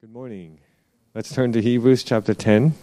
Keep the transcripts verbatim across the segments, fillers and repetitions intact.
Good morning. Let's turn to Hebrews chapter ten.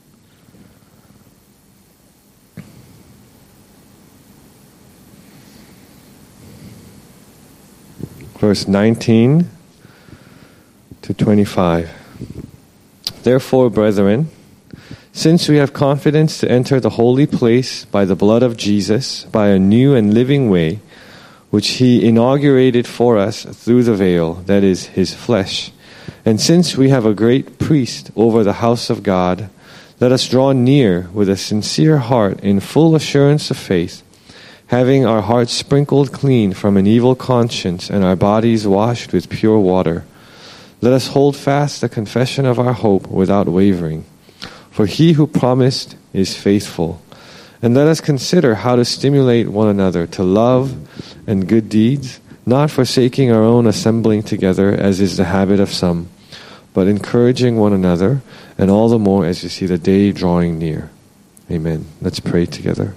Verse nineteen to twenty-five. Therefore, brethren, since we have confidence to enter the holy place by the blood of Jesus, by a new and living way, which he inaugurated for us through the veil, that is, his flesh, and since we have a great priest over the house of God, let us draw near with a sincere heart in full assurance of faith, having our hearts sprinkled clean from an evil conscience and our bodies washed with pure water. Let us hold fast the confession of our hope without wavering. For he who promised is faithful. And let us consider how to stimulate one another to love and good deeds, not forsaking our own assembling together, as is the habit of some, but encouraging one another, and all the more as you see the day drawing near. Amen. Let's pray together.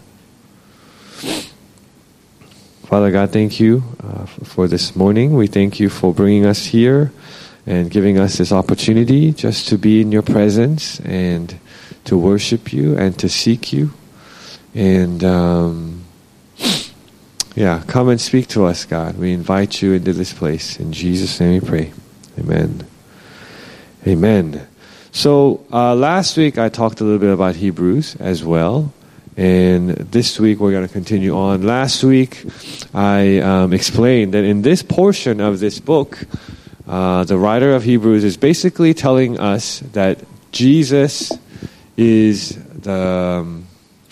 Father God, thank you uh, for this morning. We thank you for bringing us here and giving us this opportunity just to be in your presence and to worship you and to seek you. And um, yeah, come and speak to us, God. We invite you into this place. In Jesus' name we pray. Amen. Amen. So uh, last week I talked a little bit about Hebrews as well. And this week we're going to continue on. Last week I um, explained that in this portion of this book, uh, the writer of Hebrews is basically telling us that Jesus is the, um,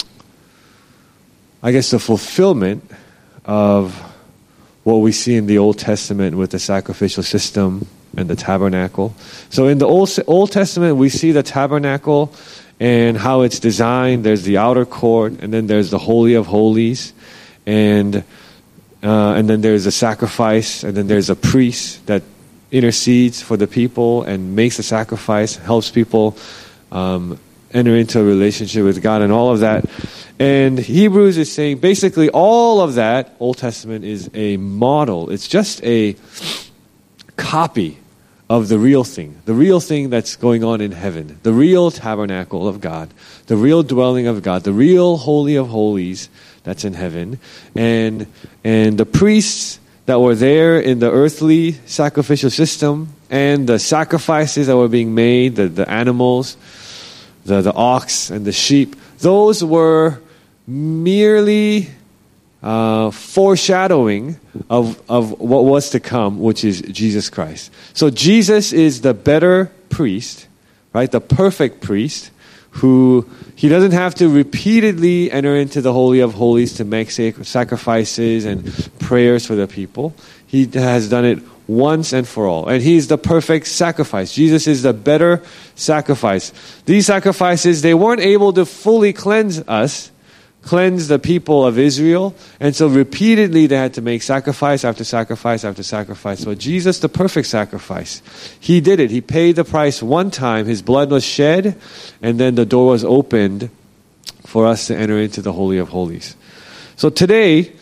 I guess, the fulfillment of what we see in the Old Testament with the sacrificial system and the tabernacle. So in the Old, Old Testament, we see the tabernacle and how it's designed. There's the outer court, and then there's the Holy of Holies, and uh, and then there's a sacrifice, and then there's a priest that intercedes for the people and makes a sacrifice, helps people um, enter into a relationship with God, and all of that. And Hebrews is saying basically all of that, Old Testament, is a model. It's just a copy of the real thing, the real thing that's going on in heaven, the real tabernacle of God, the real dwelling of God, the real Holy of Holies that's in heaven. And and the priests that were there in the earthly sacrificial system, and the sacrifices that were being made, the, the animals, the, the ox and the sheep, those were merely uh, foreshadowing of, of what was to come, which is Jesus Christ. So Jesus is the better priest, right? The perfect priest, who he doesn't have to repeatedly enter into the Holy of Holies to make sac- sacrifices and prayers for the people. He has done it once and for all. And he's the perfect sacrifice. Jesus is the better sacrifice. These sacrifices, they weren't able to fully cleanse us, cleanse the people of Israel. And so repeatedly they had to make sacrifice after sacrifice after sacrifice. But Jesus, the perfect sacrifice, he did it. He paid the price one time. His blood was shed, and then the door was opened for us to enter into the Holy of Holies. So today,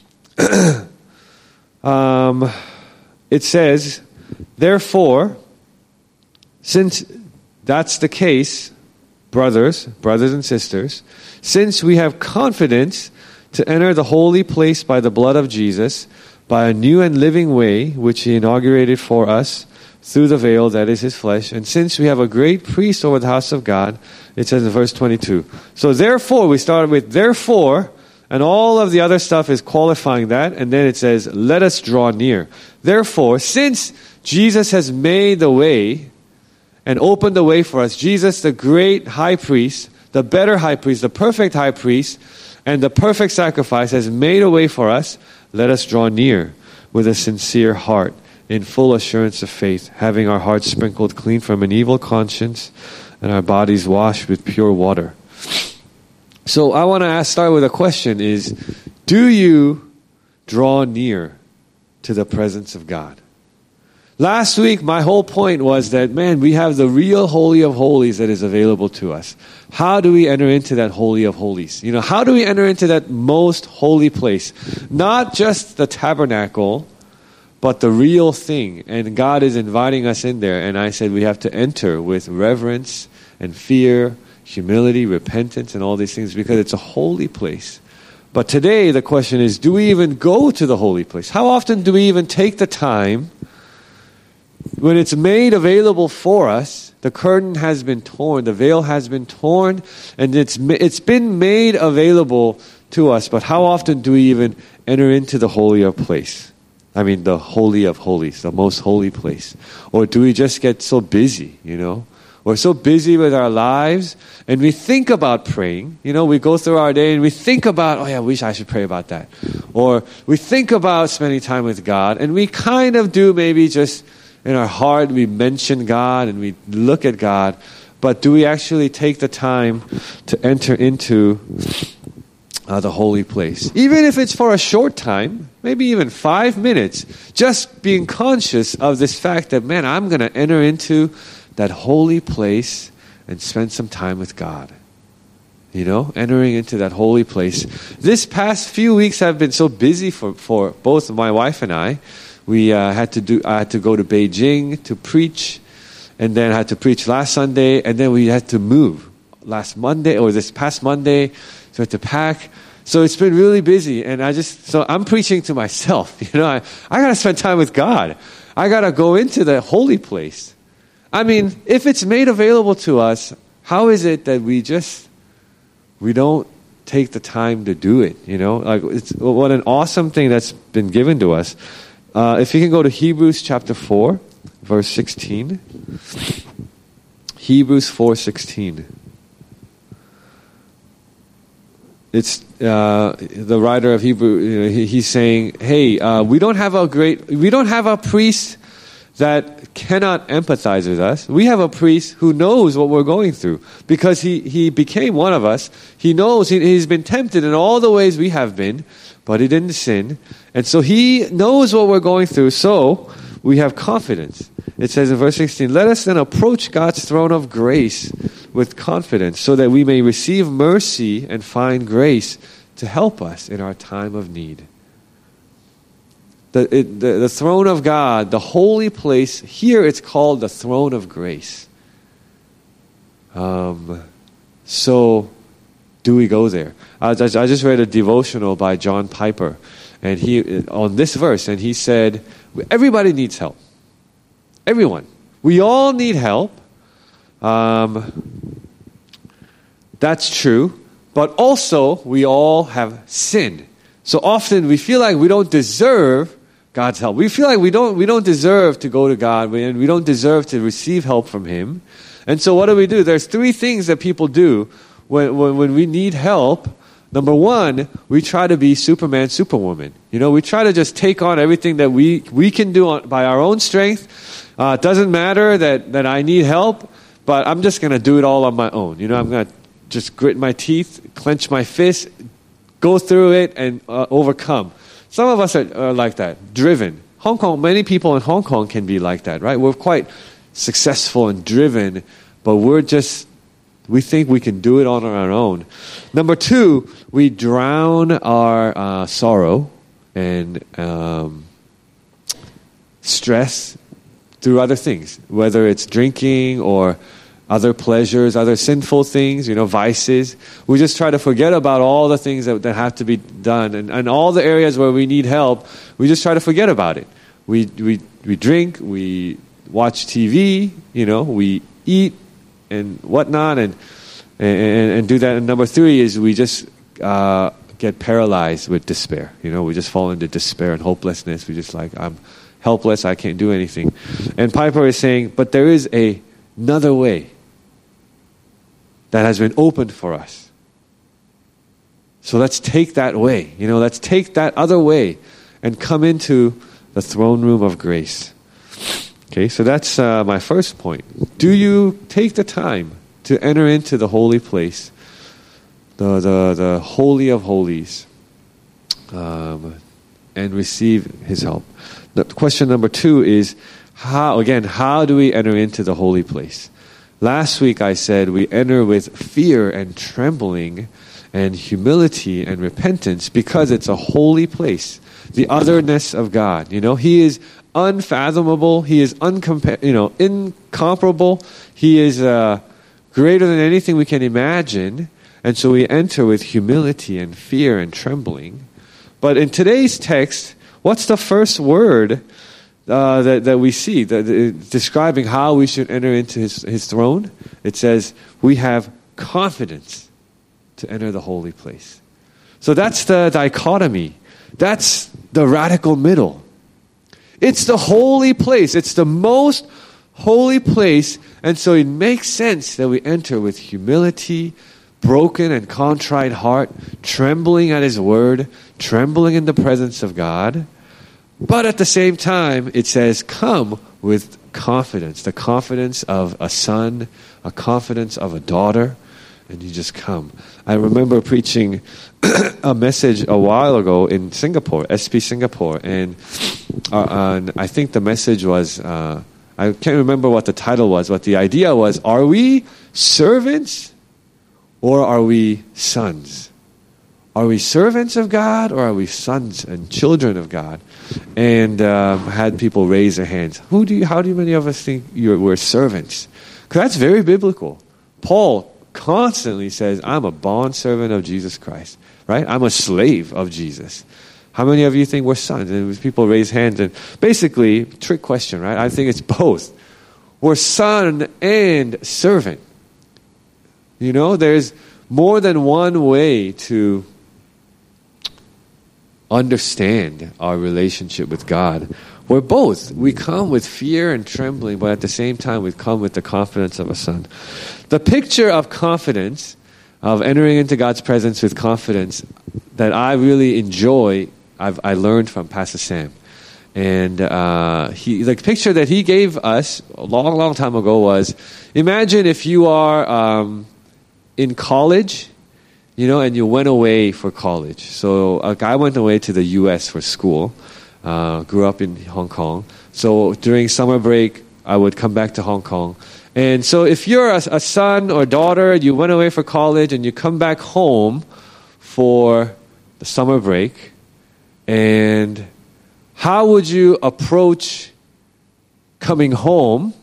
um, it says, therefore, since that's the case, brothers, brothers and sisters, since we have confidence to enter the holy place by the blood of Jesus, by a new and living way, which he inaugurated for us through the veil, that is his flesh, and since we have a great priest over the house of God, it says in verse twenty-two. So therefore, we started with therefore, and all of the other stuff is qualifying that, and then it says, let us draw near. Therefore, since Jesus has made the way and opened the way for us, Jesus, the great high priest, the better high priest, the perfect high priest, and the perfect sacrifice has made a way for us, let us draw near with a sincere heart, in full assurance of faith, having our hearts sprinkled clean from an evil conscience and our bodies washed with pure water. So I want to ask, start with a question is, do you draw near to the presence of God? Last week, my whole point was that, man, we have the real Holy of Holies that is available to us. How do we enter into that Holy of Holies? You know, how do we enter into that most holy place? Not just the tabernacle, but the real thing. And God is inviting us in there. And I said we have to enter with reverence and fear, humility, repentance, and all these things because it's a holy place. But today the question is, do we even go to the holy place? How often do we even take the time when it's made available for us? The curtain has been torn, the veil has been torn, and it's it's been made available to us. But how often do we even enter into the holier place? I mean, the holy of holies, the most holy place. Or do we just get so busy, you know? We're so busy with our lives, and we think about praying. You know, we go through our day and we think about, oh yeah, I wish I should pray about that. Or we think about spending time with God, and we kind of do maybe just in our heart, we mention God and we look at God, but do we actually take the time to enter into uh, the holy place? Even if it's for a short time, maybe even five minutes, just being conscious of this fact that, man, I'm going to enter into that holy place and spend some time with God. You know, entering into that holy place. This past few weeks have been so busy for, for both my wife and I. We uh, had to do. I had to go to Beijing to preach, and then I had to preach last Sunday, and then we had to move last Monday or this past Monday. So we had to pack. So it's been really busy, and I just so I'm preaching to myself. You know, I I gotta spend time with God. I gotta go into the holy place. I mean, if it's made available to us, how is it that we just we don't take the time to do it? You know, like it's what an awesome thing that's been given to us. Uh, if you can go to Hebrews chapter four, verse sixteen. Hebrews four sixteen. It's uh, the writer of Hebrew. You know, he, he's saying, "Hey, uh, we don't have a great, we don't have a priest that cannot empathize with us. We have a priest who knows what we're going through because he he became one of us. He knows he, he's been tempted in all the ways we have been, but he didn't sin, and so he knows what we're going through. So we have confidence." It says in verse sixteen, "Let us then approach God's throne of grace with confidence, so that we may receive mercy and find grace to help us in our time of need." The, it, the, the throne of God, the holy place, here it's called the throne of grace. Um, so, do we go there? I, I just read a devotional by John Piper, and he on this verse, and he said, everybody needs help. Everyone. We all need help. Um, that's true. But also, we all have sinned. So often we feel like we don't deserve God's help. We feel like we don't we don't deserve to go to God, and we don't deserve to receive help from Him. And so what do we do? There's three things that people do when when, when we need help. Number one, we try to be Superman, Superwoman. You know, we try to just take on everything that we we can do on, by our own strength. Uh, it doesn't matter that, that I need help, but I'm just going to do it all on my own. You know, I'm going to just grit my teeth, clench my fist, go through it, and uh, overcome. Some of us are, are like that, driven. Hong Kong, many people in Hong Kong can be like that, right? We're quite successful and driven, but we're just, we think we can do it on our own. Number two, we drown our uh, sorrow and um, stress through other things, whether it's drinking or other pleasures, other sinful things, you know, vices. We just try to forget about all the things that, that have to be done. And, and all the areas where we need help, we just try to forget about it. We we we drink, we watch T V, you know, we eat and whatnot, and and, and do that. And number three is we just uh, get paralyzed with despair. You know, we just fall into despair and hopelessness. We just like, I'm helpless, I can't do anything. And Piper is saying, but there is a, another way that has been opened for us. So let's take that way. You know, let's take that other way and come into the throne room of grace. Okay, so that's uh, my first point. Do you take the time to enter into the holy place, the the, the holy of holies, um, and receive His help? The question number two is, how again, how do we enter into the holy place? Last week I said we enter with fear and trembling and humility and repentance because it's a holy place. the otherness of God. You know, He is unfathomable. He is uncompa- you know, incomparable. He is uh, greater than anything we can imagine. And so we enter with humility and fear and trembling. But in today's text, what's the first word uh, that, that we see that, that, describing how we should enter into his, his throne? It says, we have confidence to enter the holy place. So that's the dichotomy. That's the radical middle. It's the holy place. It's the most holy place. And so it makes sense that we enter with humility, broken and contrite heart, trembling at His word, trembling in the presence of God. But at the same time, it says, come with confidence, the confidence of a son, a confidence of a daughter, and you just come. I remember preaching a message a while ago in Singapore, S P Singapore, and, uh, and I think the message was, uh, I can't remember what the title was, but the idea was, are we servants or are we sons? Are we servants of God or are we sons and children of God? And um, had people raise their hands. Who do you, how do many of us think you're, we're servants? Because that's very biblical. Paul constantly says, I'm a bondservant of Jesus Christ, right? I'm a slave of Jesus. How many of you think we're sons? And people raise hands. And basically, trick question, right? I think it's both. We're son and servant. You know, there's more than one way to understand our relationship with God. We're both. We come with fear and trembling, but at the same time, we come with the confidence of a son. The picture of confidence, of entering into God's presence with confidence, that I really enjoy, I've, I learned from Pastor Sam. And uh, he, the picture that he gave us a long, long time ago was, imagine if you are um, in college, you know, and you went away for college. So a guy went away to the U S for school, uh, grew up in Hong Kong. So during summer break, I would come back to Hong Kong. And so if you're a, a son or daughter, you went away for college and you come back home for the summer break, and how would you approach coming home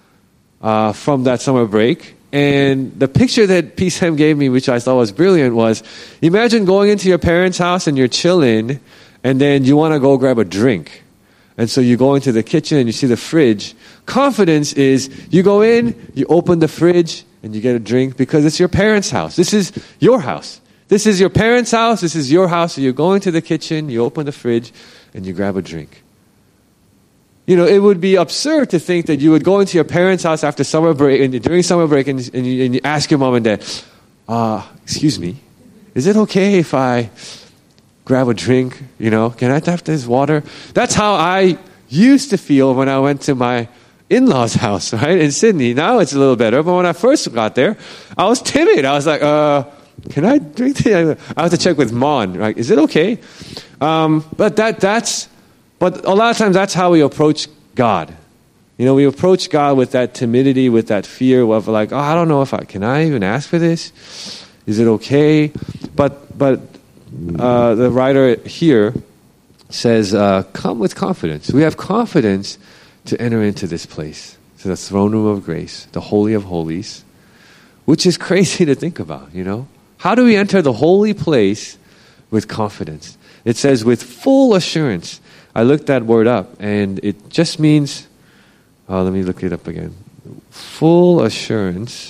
uh, from that summer break? And the picture that P. Sam gave me, which I thought was brilliant, was imagine going into your parents' house and you're chilling, and then you want to go grab a drink. And so you go into the kitchen and you see the fridge. Confidence is you go in, you open the fridge, and you get a drink because it's your parents' house. This is your house. This is your parents' house. This is your house. So you go into the kitchen, you open the fridge, and you grab a drink. You know, it would be absurd to think that you would go into your parents' house after summer break, and during summer break, and, and, you, and you ask your mom and dad, uh, excuse me, is it okay if I grab a drink? You know, can I have this water? That's how I used to feel when I went to my in-laws' house, right, in Sydney. Now it's a little better, but when I first got there, I was timid. I was like, uh, can I drink this? I have to check with Mon, right? Is it okay? Um, but that that's... But a lot of times that's how we approach God. You know, we approach God with that timidity, with that fear of like, oh, I don't know if I, can I even ask for this? Is it okay? But but uh, the writer here says, uh, come with confidence. We have confidence to enter into this place, to the throne room of grace, the Holy of Holies, which is crazy to think about, you know? How do we enter the holy place with confidence? It says with full assurance. I looked that word up, and it just means, oh, let me look it up again. Full assurance.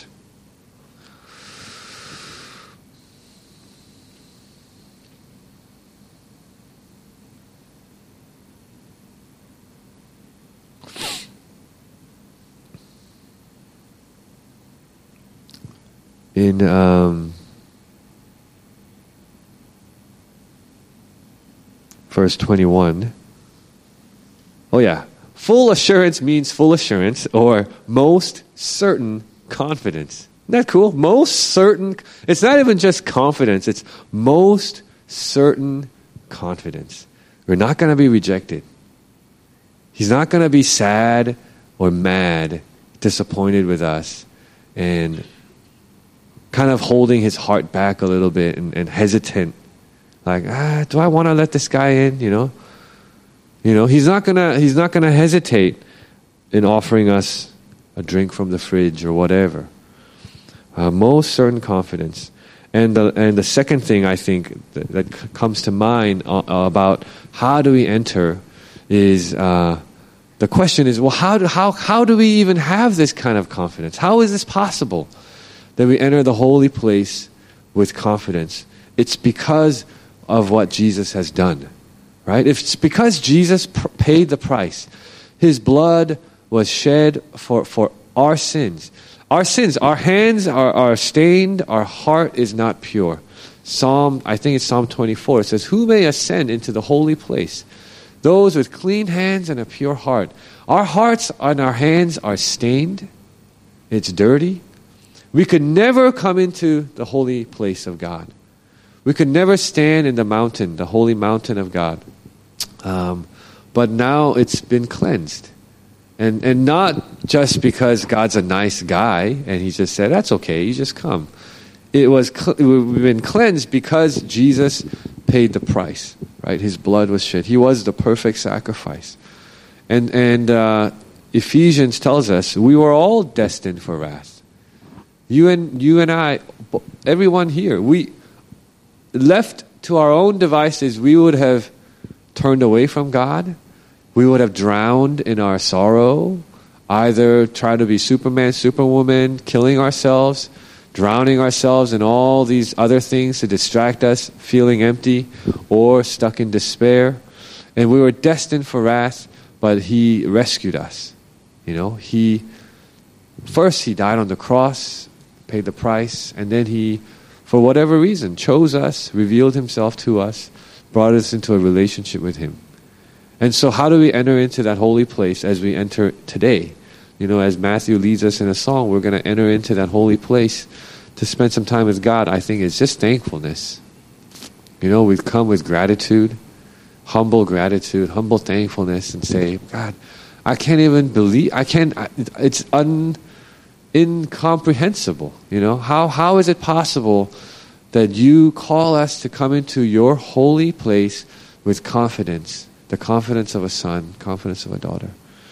In um, verse twenty-one. Oh yeah, full assurance means full assurance or most certain confidence. Isn't that cool? Most certain. It's not even just confidence. It's most certain confidence. We're not going to be rejected. He's not going to be sad or mad, disappointed with us, and kind of holding his heart back a little bit and, and hesitant Like, ah, do I want to let this guy in? You know, you know, he's not gonna he's not gonna hesitate in offering us a drink from the fridge or whatever. Uh, most certain confidence. And the and the second thing I think that, that c- comes to mind uh, about how do we enter is uh, the question is, well, how do how how do we even have this kind of confidence? How is this possible that we enter the holy place with confidence? It's because of what Jesus has done, right? If it's because Jesus pr- paid the price. His blood was shed for, for our sins. Our sins, our hands are, are stained, our heart is not pure. Psalm, I think it's Psalm twenty-four, it says, who may ascend into the holy place? Those with clean hands and a pure heart. Our hearts and our hands are stained. It's dirty. We could never come into the holy place of God. We could never stand in the mountain, the holy mountain of God. Um, but now it's been cleansed. And and not just because God's a nice guy and he just said, that's okay, you just come. It was cl- we've been cleansed because Jesus paid the price, right? His blood was shed. He was the perfect sacrifice. And, and uh, Ephesians tells us we were all destined for wrath. You and, you and I, everyone here, we left to our own devices, we would have turned away from God. We would have drowned in our sorrow, either try to be Superman, Superwoman, killing ourselves, drowning ourselves in all these other things to distract us, feeling empty, or stuck in despair. And we were destined for wrath, but He rescued us. You know, He, first He died on the cross, paid the price, and then He, for whatever reason, chose us, revealed Himself to us, brought us into a relationship with Him. And so how do we enter into that holy place as we enter today? You know, as Matthew leads us in a song, we're going to enter into that holy place to spend some time with God. I think it's just thankfulness. You know, we've come with gratitude, humble gratitude, humble thankfulness, and say, God, I can't even believe, I can't, it's un, incomprehensible. You know, how how is it possible that you call us to come into your holy place with confidence? The confidence of a son, confidence of a daughter.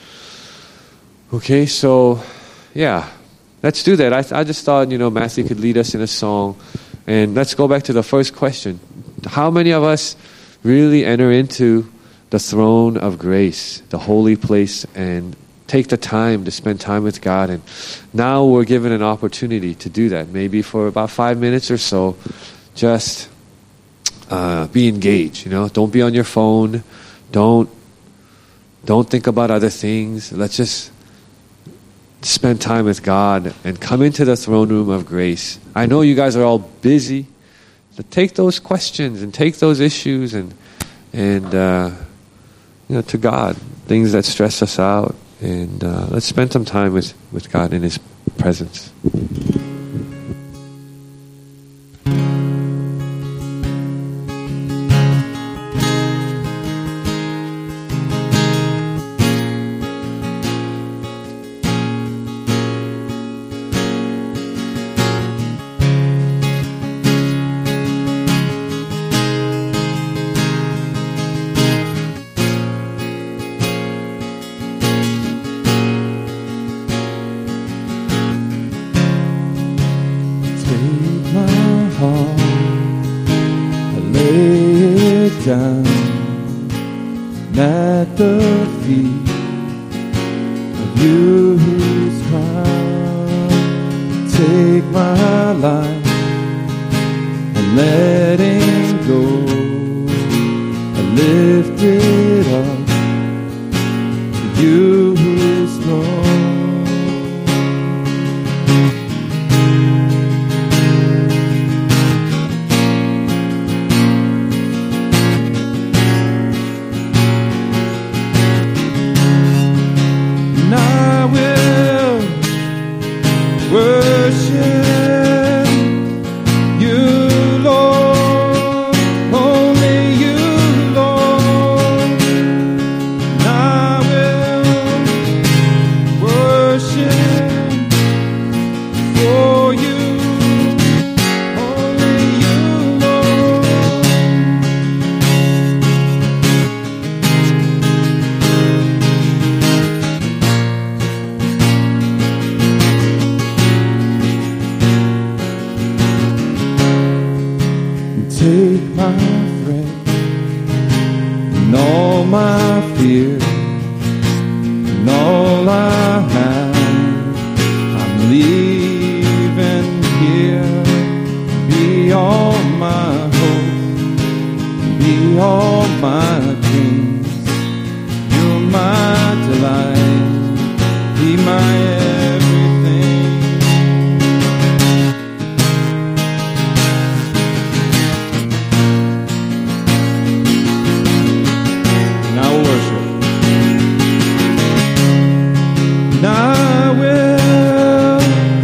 Okay, so, yeah, let's do that. I, th- I just thought, you know, Matthew could lead us in a song. And let's go back to the first question. How many of us really enter into the throne of grace, the holy place, and take the time to spend time with God? And now we're given an opportunity to do that. Maybe for about five minutes or so, just uh, be engaged, you know. Don't be on your phone. Don't don't think about other things. Let's just spend time with God and come into the throne room of grace. I know you guys are all busy, but take those questions and take those issues and and uh, you know, to God, things that stress us out, and uh, let's spend some time with, with God in His presence. Down at the feet of you who's crowned. Take my life and letting go. I lift it up to you who's throne. Worship my dreams. You're my delight. Be my everything. Now worship. And I will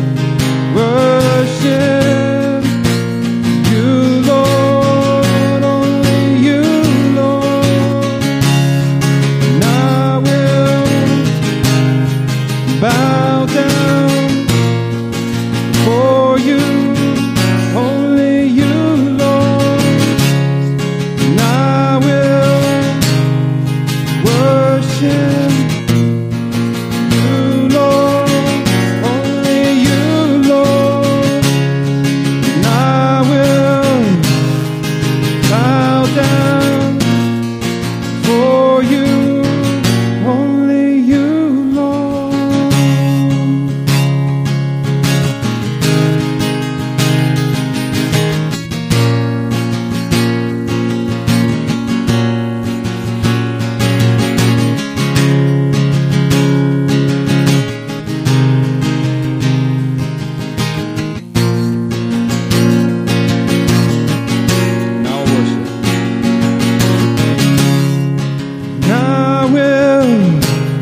worship you, Lord, only you, Lord. And I will bow down for you, only you, Lord. And I will worship you, Lord, only you, Lord. And I will bow down for you, only you, Lord. Now worship. And I will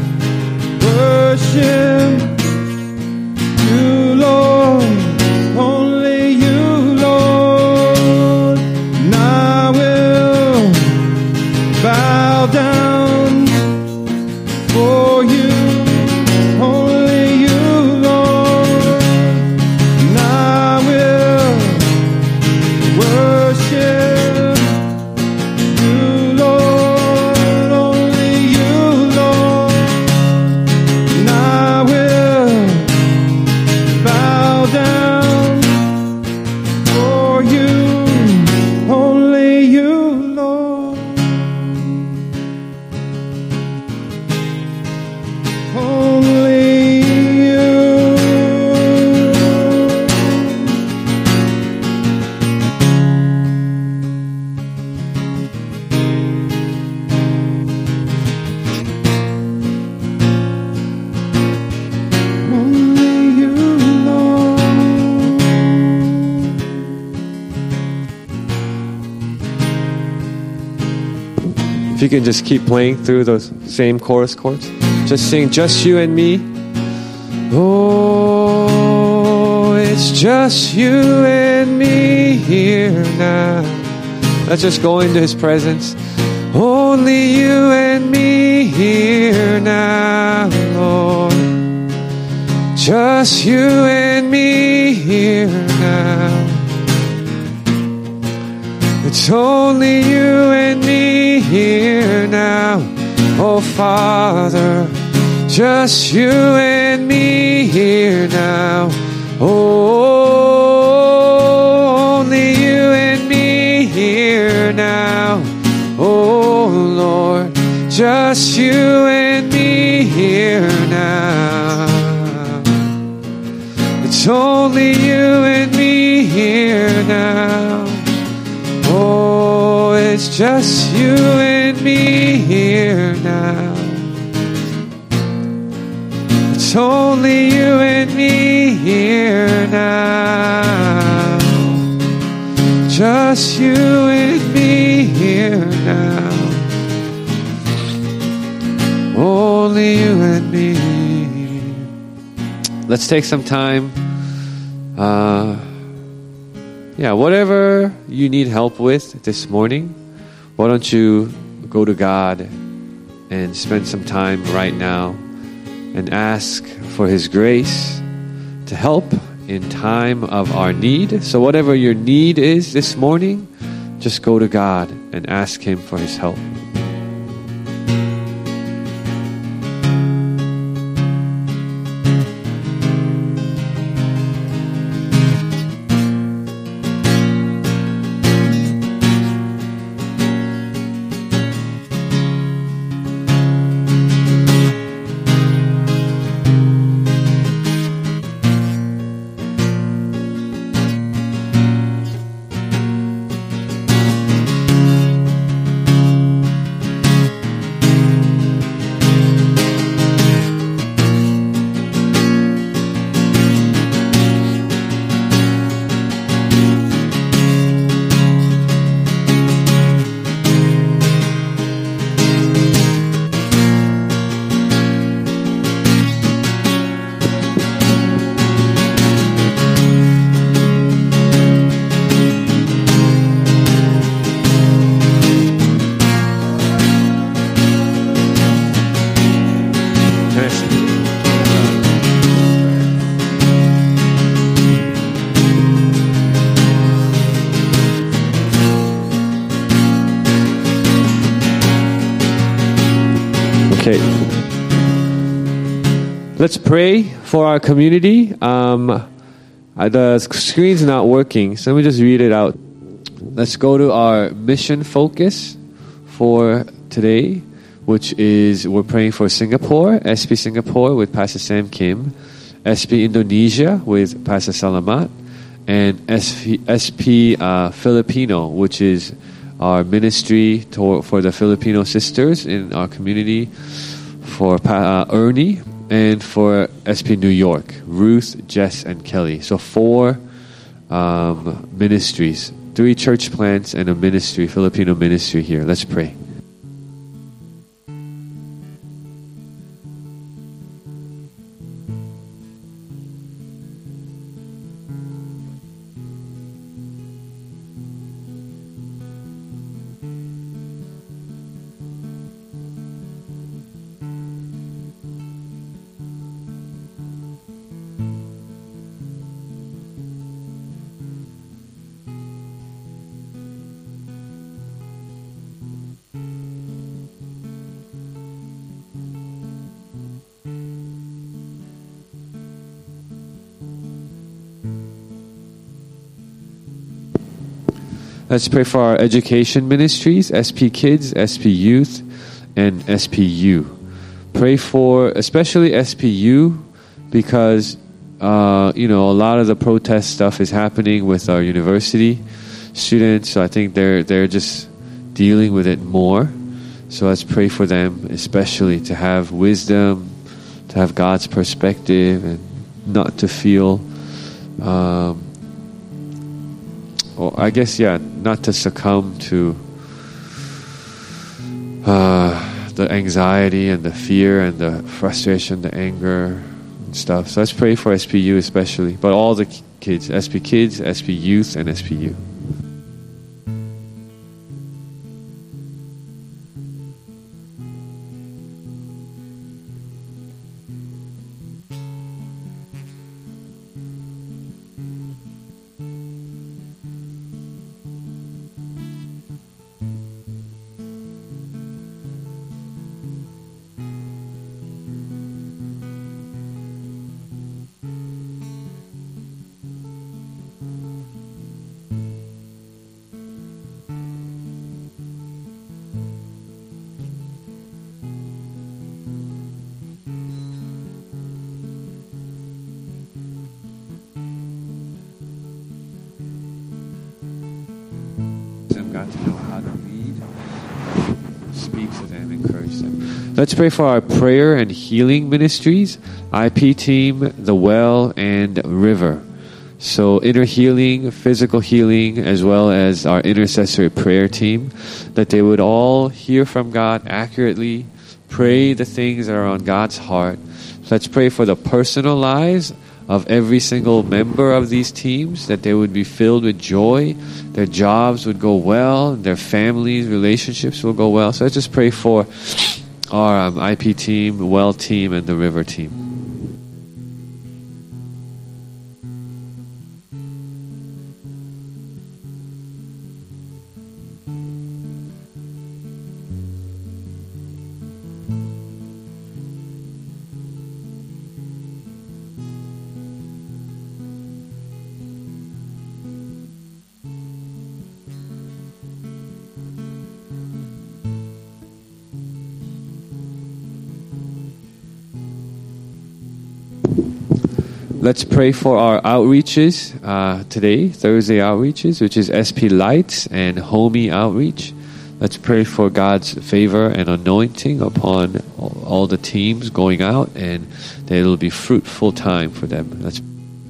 worship you, Lord, only you, Lord. And I will bow down for you, only you, Lord. And I will worship you, Lord, only you, Lord. And I will bow down for you, only you, Lord. Only you. Only you, Lord. If you can just keep playing through those same chorus chords. Just sing Just You and Me. Oh, it's just you and me here now. Let's just go into His presence. Only you and me here now, Lord. Just you and me here now. It's only you and me here now, oh Father. Just you and me here now, oh, only you and me here now, oh Lord. Just you and me here now. It's only you and me here now. Oh, it's just you and me here now. It's only you and me here now. Just you and me here now. Only you and me. Let's take some time. Uh, yeah, whatever you need help with this morning, why don't you go to God and spend some time right now and ask for His grace to help in time of our need. So whatever your need is this morning, just go to God and ask Him for His help. Okay. Let's pray for our community. Um, uh, the screen's not working, so let me just read it out. Let's go to our mission focus for today, which is we're praying for Singapore, S P Singapore with Pastor Sam Kim, S P Indonesia with Pastor Salamat, and S P, S P uh, Filipino, which is our ministry to, for the Filipino sisters in our community, for uh, Ernie, and for S P New York, Ruth, Jess, and Kelly. So four um, ministries, three church plants and a ministry, Filipino ministry here. Let's pray. Let's pray for our education ministries, S P Kids, S P Youth, and S P U. Pray for especially S P U because, uh, you know, a lot of the protest stuff is happening with our university students. So I think they're they're just dealing with it more. So let's pray for them, especially to have wisdom, to have God's perspective, and not to feel... Um, Well, I guess, yeah, not to succumb to uh, the anxiety and the fear and the frustration, the anger and stuff. So let's pray for S P U especially, but all the kids, S P Kids, S P Youth, and S P U. Got to know how to lead, speak to them, encourage them. Let's pray for our prayer and healing ministries, I P team, The Well, and River. So inner healing, physical healing, as well as our intercessory prayer team, that they would all hear from God accurately, pray the things that are on God's heart. Let's pray for the personal lives of every single member of these teams, that they would be filled with joy, their jobs would go well, their families, relationships will go well. So let's just pray for our um, I P team, the Well team, and the River team. Let's pray for our outreaches uh, today, Thursday outreaches, which is S P Lights and Homey Outreach. Let's pray for God's favor and anointing upon all, all the teams going out, and that it'll be fruitful time for them. Let's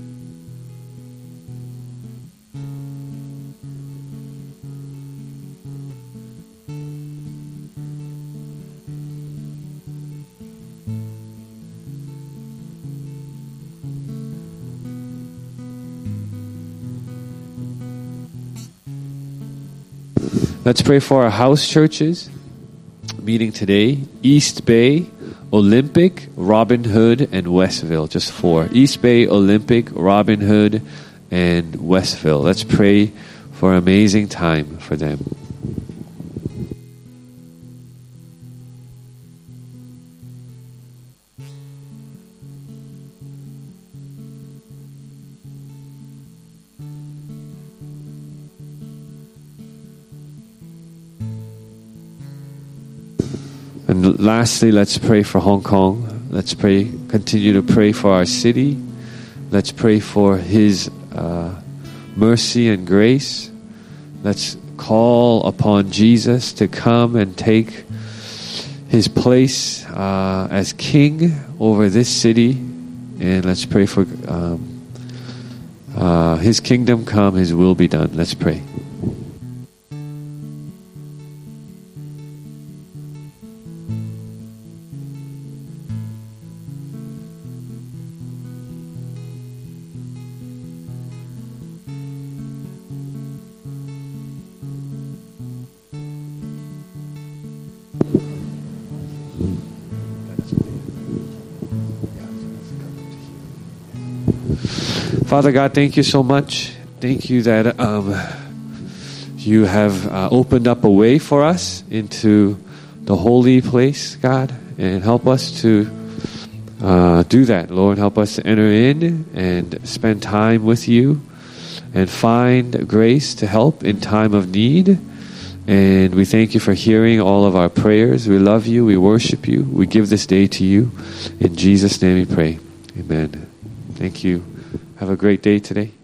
Let's pray for our house churches meeting today. East Bay, Olympic, Robin Hood, and Westville. Just four. East Bay, Olympic, Robin Hood, and Westville. Let's pray for an amazing time for them. And lastly, let's pray for Hong Kong. Let's pray, continue to pray for our city. Let's pray for His uh, mercy and grace. Let's call upon Jesus to come and take His place uh, as King over this city. And let's pray for um, uh, His kingdom come, His will be done. Let's pray. Father God, thank you so much. Thank you that um, you have uh, opened up a way for us into the holy place, God, and help us to uh, do that, Lord. Help us to enter in and spend time with you and find grace to help in time of need. And we thank you for hearing all of our prayers. We love you. We worship you. We give this day to you. In Jesus' name we pray. Amen. Thank you. Have a great day today.